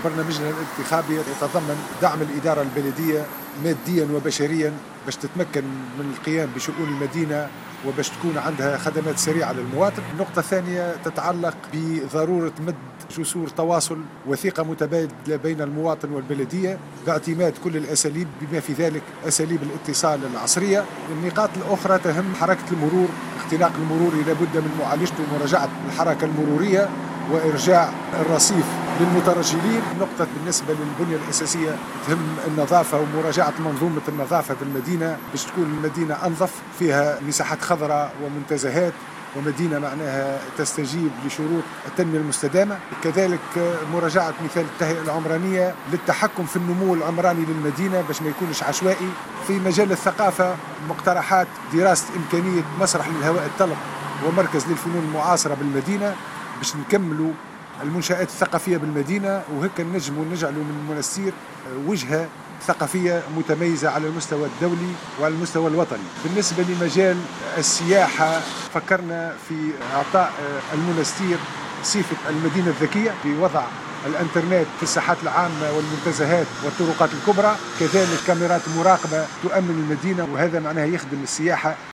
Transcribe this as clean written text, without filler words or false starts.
برنامجنا الانتخابي يتضمن دعم الإدارة البلدية ماديا وبشريا باش تتمكن من القيام بشؤون المدينة وباش تكون عندها خدمات سريعة للمواطن. النقطة الثانية تتعلق بضرورة مد جسور تواصل وثيقة متبادلة بين المواطن والبلدية باعتماد كل الأساليب بما في ذلك أساليب الاتصال العصرية. النقاط الأخرى تهم حركة المرور، اختناق المروري لابد من معالجته ومراجعة الحركة المرورية وإرجاع الرصيف للمترجلين. نقطة بالنسبة للبنية الأساسية تهم النظافة ومراجعة منظومة النظافة في المدينة باش تكون المدينة أنظف، فيها مساحات خضراء ومنتزهات ومدينة معناها تستجيب لشروط التنمية المستدامة. كذلك مراجعة مثال التهيئة العمرانية للتحكم في النمو العمراني للمدينة باش ما يكونش عشوائي. في مجال الثقافة مقترحات دراسة إمكانية مسرح للهواء الطلق ومركز للفنون المعاصرة بالمدينة باش نكملوا المنشآت الثقافية بالمدينة، وهيك نجعلوا من المنستير وجهة ثقافية متميزة على المستوى الدولي وعلى المستوى الوطني. بالنسبة لمجال السياحة فكرنا في إعطاء المنستير صفة المدينة الذكية بوضع الانترنت في الساحات العامة والمنتزهات والطرقات الكبرى، كذلك كاميرات مراقبة تؤمن المدينة، وهذا معناه يخدم السياحة